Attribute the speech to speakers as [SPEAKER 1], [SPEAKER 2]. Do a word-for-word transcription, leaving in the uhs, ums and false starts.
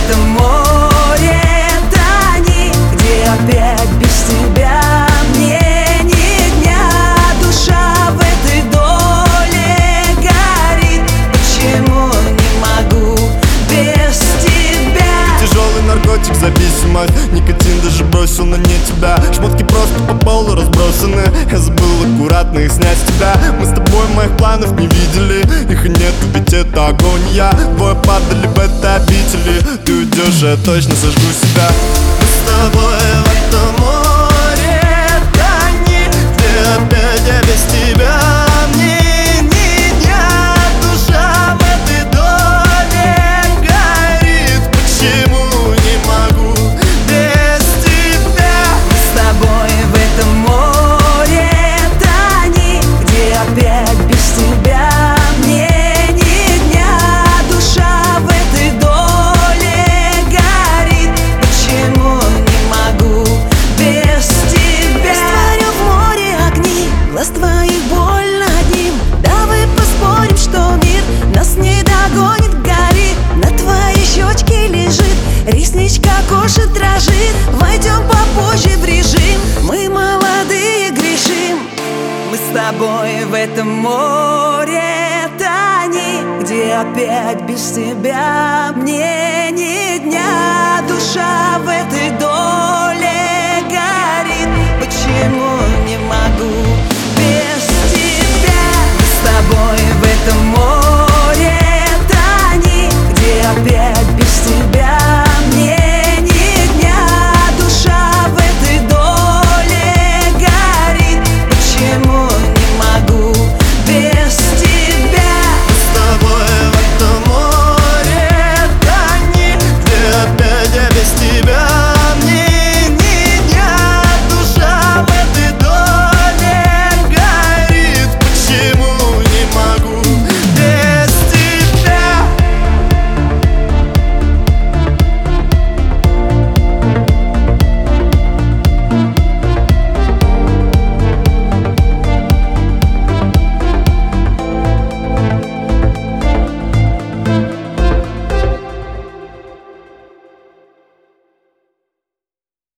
[SPEAKER 1] этом море тони, где опять без тебя мне ни дня. Душа в этой доле горит, почему не могу без тебя?
[SPEAKER 2] Тяжелый наркотик, зависимость, никотин даже бросил, но не тебя. Шмотки просто по полу разбросаны, я забыл аккуратно их снять с тебя. Мы с тобой моих планов не видели, их и нету, ведь это агония. Двое падали в этой обители, ты уйдешь, я точно сожгу себя. Мы с тобой в этом море тони, где опять я без тебя мне ни дня. Душа в этой доле горит, почему не могу без тебя?
[SPEAKER 1] Мы с тобой в этом море тони, где опять без тебя мне ни дня. Душа в этой доле горит, почему не могу без тебя? Растворю в море огни, глаз твоих больно одним. Давай поспорим, что мир нас не догонит, горит. На твоей щечке лежит ресничка, кожа дрожит. Войдем попозже в режим, мы молодые грешим. Мы с тобой в этом море тони, где опять без тебя мне ни дня. Душа в этой доле